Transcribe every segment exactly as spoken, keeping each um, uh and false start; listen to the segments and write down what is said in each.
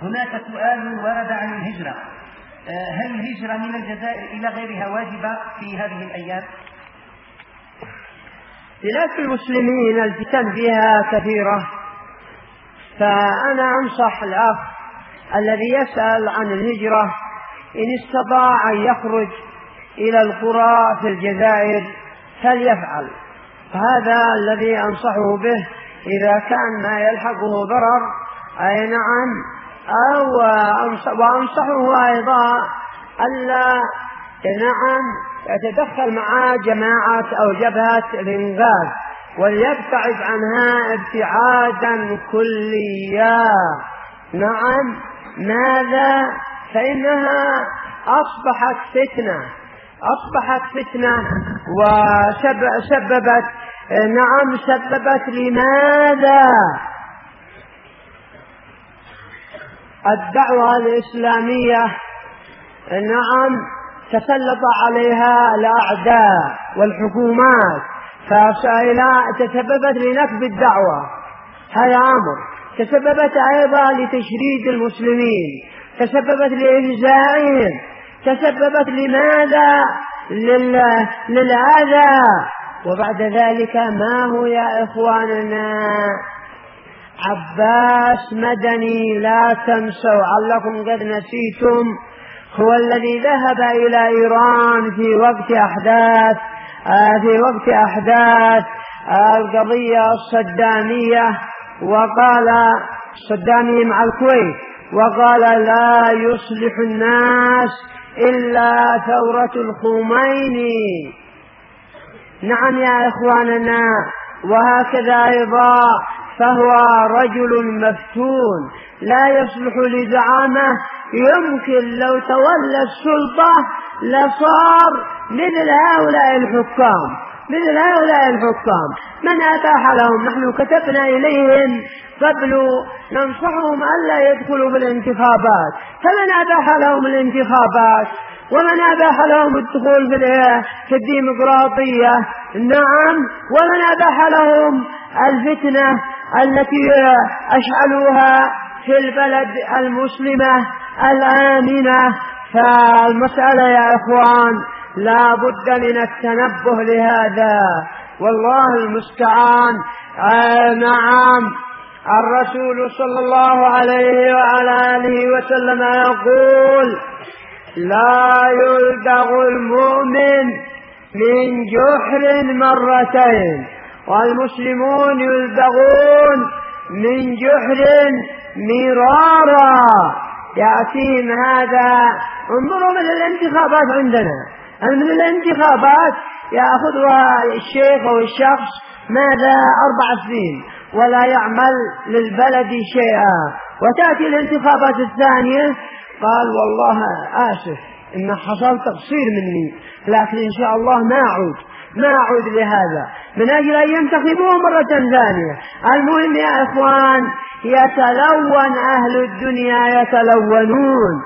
هناك سؤال ورد عن الهجرة، هل الهجرة من الجزائر إلى غيرها واجبة في هذه الأيام؟ بلاد المسلمين الفتن بها كثيرة، فأنا أنصح الأخ الذي يسأل عن الهجرة إن استطاع أن يخرج إلى القرى في الجزائر فليفعل، هذا الذي أنصحه به إذا كان ما يلحقه ضرر، أي نعم. أو وأنصحه أيضا ألا نعم يتدخل مع جماعة أو جبهة الإنقاذ، وليبتعد عنها ابتعادا كليا. نعم، ماذا؟ فإنها أصبحت فتنة أصبحت فتنة وسببت نعم سببت لماذا؟ الدعوة الإسلامية نعم تسلط عليها الأعداء والحكومات، فتسببت لنكب الدعوة، هذا أمر. تسببت أيضا لتشريد المسلمين، تسببت لإفزائهم، تسببت لماذا؟ للأذى. وبعد ذلك ما هو يا إخواننا؟ عباس مدني، لا تنسوا علكم قد نسيتم، هو الذي ذهب إلى إيران في وقت أحداث في وقت أحداث القضية الصدامية، وقال الصدامي مع الكويت، وقال لا يصلح الناس إلا ثورة الخميني. نعم يا إخواننا، وهكذا أيضا فهو رجل مفتون لا يصلح لزعامة، يمكن لو تولى السلطة لصار مثل هؤلاء الحكام مثل هؤلاء الحكام من أتاح لهم. نحن كتبنا إليهم قبل ننصحهم ألا يدخلوا في الانتخابات، فمن أتاح لهم الانتخابات ومن أباح لهم الدخول في الديمقراطية؟ نعم، ومن أباح لهم الفتنة التي أشعلوها في البلد المسلمة الآمنة. فالمسألة يا إخوان لا بد من التنبه لهذا، والله المستعان. آه نعم، الرسول صلى الله عليه وعلى آله وسلم يقول لا يلدغ المؤمن من جحر مرتين، والمسلمون يلدغون من جحر مرارا. يأتيهم هذا. انظروا من الانتخابات عندنا، من الانتخابات يأخذها الشيخ أو الشخص ماذا أربع سنين ولا يعمل للبلد شيئا، وتأتي الانتخابات الثانية قال والله آسف إن حصل تقصير مني، لكن إن شاء الله ما أعود ما أعود لهذا، من أجل أن ينتخبوه مرة ثانية. المهم يا إخوان، يتلون أهل الدنيا يتلونون،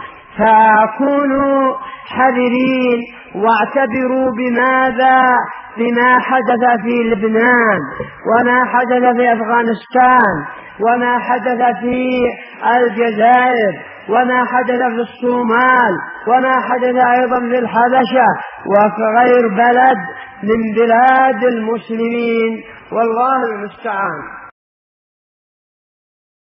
فكونوا حذرين واعتبروا بماذا؟ بما حدث في لبنان، وما حدث في أفغانستان، وما حدث في الجزائر، وما حدث في الصومال، وما حدث أيضا في الحبشة وفي غير بلد من بلاد المسلمين، والله المستعان.